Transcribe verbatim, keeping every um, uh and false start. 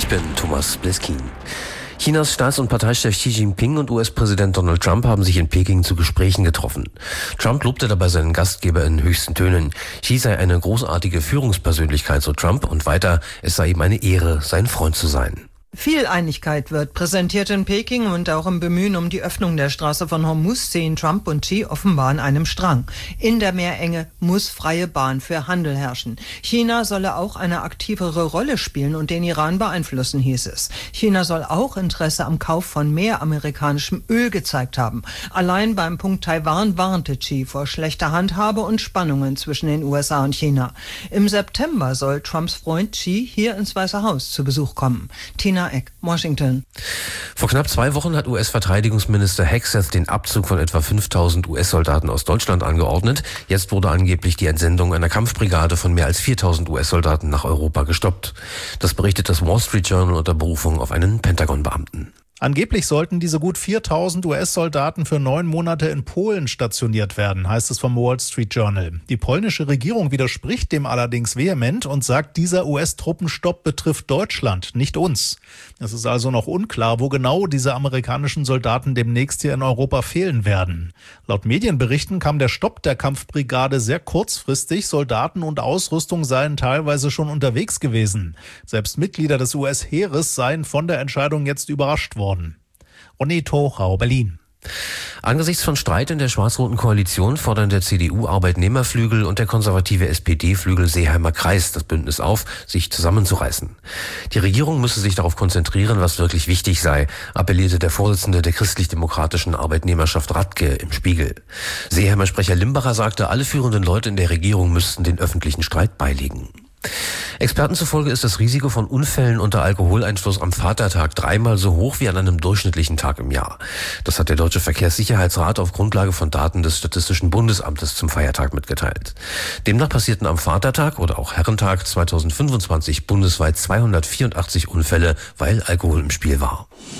bin Thomas Bleskin. Chinas Staats- und Parteichef Xi Jinping und U S-Präsident Donald Trump haben sich in Peking zu Gesprächen getroffen. Trump lobte dabei seinen Gastgeber in höchsten Tönen. Xi sei eine großartige Führungspersönlichkeit, so Trump, und weiter, es sei ihm eine Ehre, sein Freund zu sein. Viel Einigkeit wird präsentiert in Peking und auch im Bemühen um die Öffnung der Straße von Hormuz ziehen Trump und Xi offenbar an einem Strang. In der Meerenge muss freie Bahn für Handel herrschen. China solle auch eine aktivere Rolle spielen und den Iran beeinflussen, hieß es. China soll auch Interesse am Kauf von mehr amerikanischem Öl gezeigt haben. Allein beim Punkt Taiwan warnte Xi vor schlechter Handhabe und Spannungen zwischen den U S A und China. Im September soll Trumps Freund Xi hier ins Weiße Haus zu Besuch kommen. Tina Eck, Washington. Vor knapp zwei Wochen hat U S-Verteidigungsminister Hegseth den Abzug von etwa fünftausend U S-Soldaten aus Deutschland angeordnet. Jetzt wurde angeblich die Entsendung einer Kampfbrigade von mehr als viertausend U S-Soldaten nach Europa gestoppt. Das berichtet das Wall Street Journal unter Berufung auf einen Pentagon-Beamten. Angeblich sollten diese gut viertausend U S-Soldaten für neun Monate in Polen stationiert werden, heißt es vom Wall Street Journal. Die polnische Regierung widerspricht dem allerdings vehement und sagt, dieser U S-Truppenstopp betrifft Deutschland, nicht uns. Es ist also noch unklar, wo genau diese amerikanischen Soldaten demnächst hier in Europa fehlen werden. Laut Medienberichten kam der Stopp der Kampfbrigade sehr kurzfristig. Soldaten und Ausrüstung seien teilweise schon unterwegs gewesen. Selbst Mitglieder des U S-Heeres seien von der Entscheidung jetzt überrascht worden. Ronny Tochau, Berlin. Angesichts von Streit in der schwarz-roten Koalition fordern der C D U-Arbeitnehmerflügel und der konservative S P D-Flügel Seeheimer Kreis das Bündnis auf, sich zusammenzureißen. Die Regierung müsse sich darauf konzentrieren, was wirklich wichtig sei, appellierte der Vorsitzende der christlich-demokratischen Arbeitnehmerschaft Radke im Spiegel. Seeheimer Sprecher Limbacher sagte, alle führenden Leute in der Regierung müssten den öffentlichen Streit beilegen. Experten zufolge ist das Risiko von Unfällen unter Alkoholeinfluss am Vatertag dreimal so hoch wie an einem durchschnittlichen Tag im Jahr. Das hat der Deutsche Verkehrssicherheitsrat auf Grundlage von Daten des Statistischen Bundesamtes zum Feiertag mitgeteilt. Demnach passierten am Vatertag oder auch Herrentag zweitausendfünfundzwanzig bundesweit zweihundertvierundachtzig Unfälle, weil Alkohol im Spiel war.